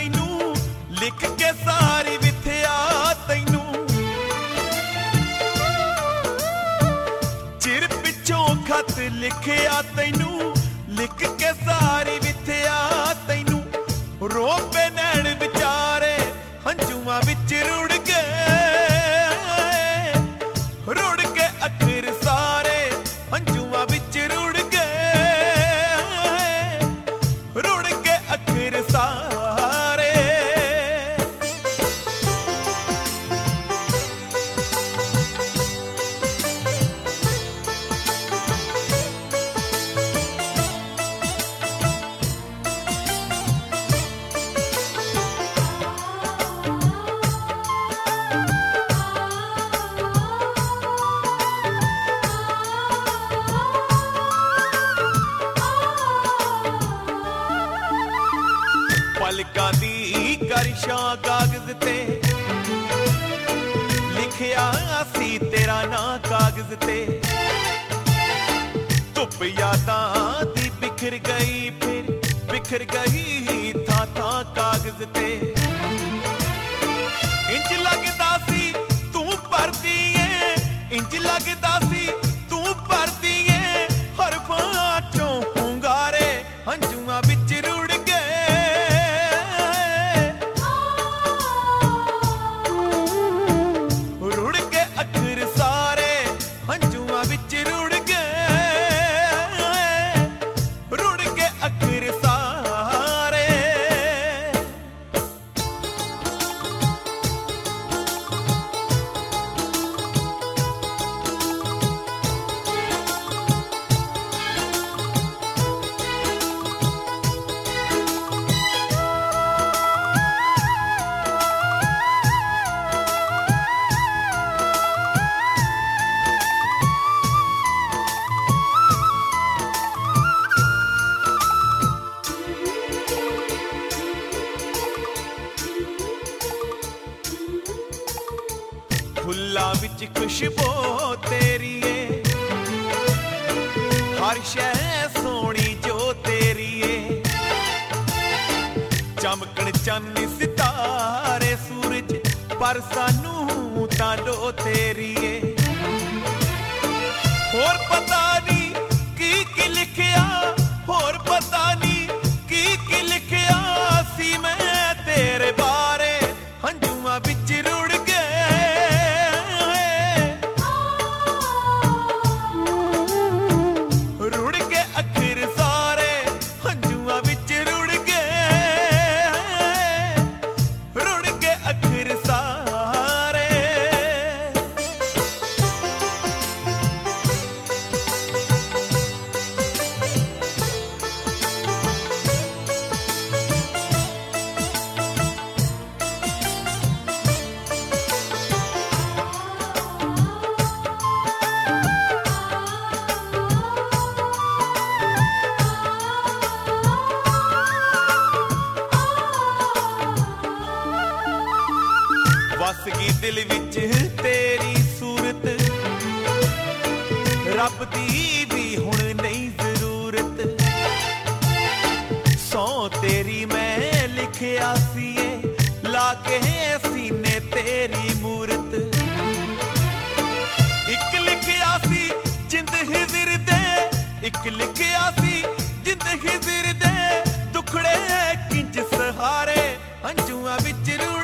तैनू लिख के सारी विथया तैनू चिर पिछों खत लिखया तैनू लिख के सारी विथया तैनू रो पे नैन विचारे हंझुआ विच रुड़ गए रुड़ के अखर सारे हंझुआ विच रुड़ गए रुड़ के अखर सारे पलकां दी गरिशां कागज ते लिखया सी तेरा नां कागज ते धुप यादां दी बिखर गई फिर बिखर गई था कागज ते इंज लगदा सी तू भरदी ऐ इंज लगदा सी तू भरदी ऐ हरफां चों हुंगारे हंझुआं विच रुड़ फुल्लां विच खुशबू तेरी है हर शै सोहनी जो तेरी है चमकण चन्न सितारे सूरज पर सानू तां लो तेरी है होर पता नहीं की लिखया होर पता नहीं की लिखया सी मैं तेरे बारे हंझुआं विच रुड़ वस गई दिल विच तेरी सूरत रब दी भी हुण नहीं जरूरत सौ तेरी मैं लिखया सी ला के सीने तेरी मूरत एक लिखया सी जिंद हिजर दे एक लिखया सी जिंद हिजर दे दुखड़े किंज सहारे हंझुआं विच रुड़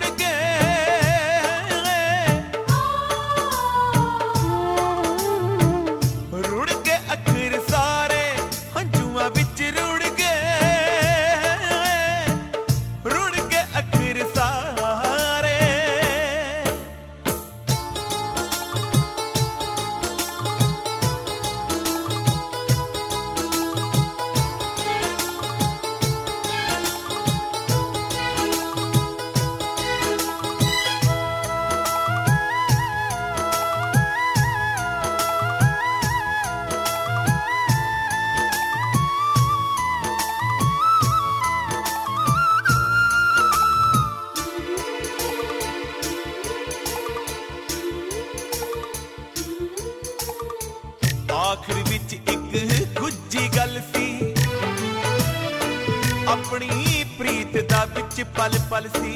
अपनी प्रीत दा विच पल पल सी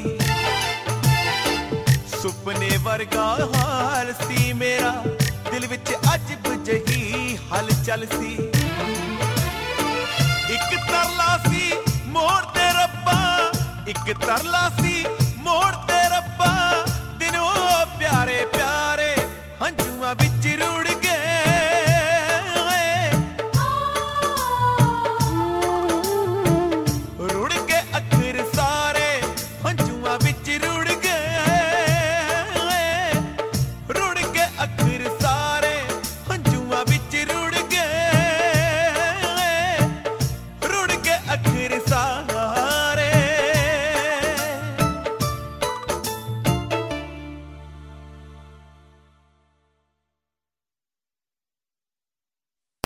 सुपने वर्गा हाल सी मेरा दिल विच अजब जही हलचल सी एक तरला सी मोड़ ते रब्बा एक तरला सी मोड़ ते रब्बा दिनों प्यारे प्यारे हंजुआ